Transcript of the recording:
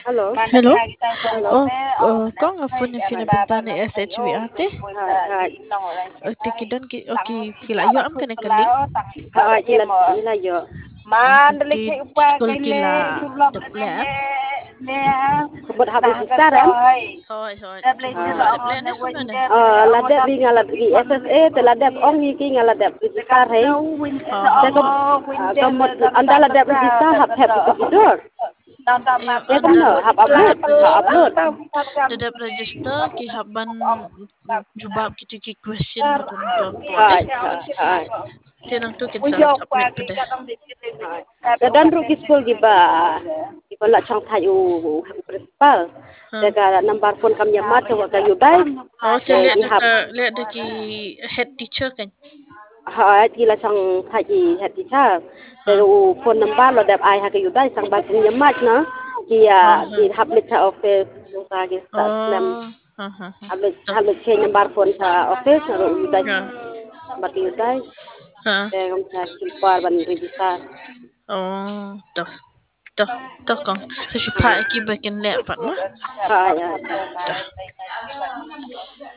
Alo, Hello. alo. Oh, có Ngọc Phương yang Philippines bentana SHWAT. Hai, Tikidan ki oki kila yo am kene kali. hai, ila yo. Tiki school kila daplet. Sebut habis besar kan? Hoi. Ah, Daplet ni sebenarnya. ladap bi ngalat bi SSA te ladap ong ki ngaladap register hai. Te Ha. kamot anda ladap register hab begitu. Iyo Te anda kamno hab upload, dadap register. upload. Dadap register ki haban jubab ki question betul betul Hai, boleh. hai. Tinang tu kita submit pada. Dan rugi school giba la chong thai principal. Ha. Daga number phone kam yamat wa ka yudai. Oh, saya Di hab lihat deki head teacher kan. ha di la chong thai head teacher. Ha. Daga phone number lo dap ai ha ka yudai sang ba sin yamat na. Di Ha. hab lit sa office sa gi sa slam. Oh. Ha. Tuh. Hab lit change number phone sa office ro yudai. Ya. Ba yudai. Ha. Daga sa kimpar ban register. Oh. Tuh. Tuh kong. Saya suka iki bagian lihat pak mah. Ha ya. Tuh.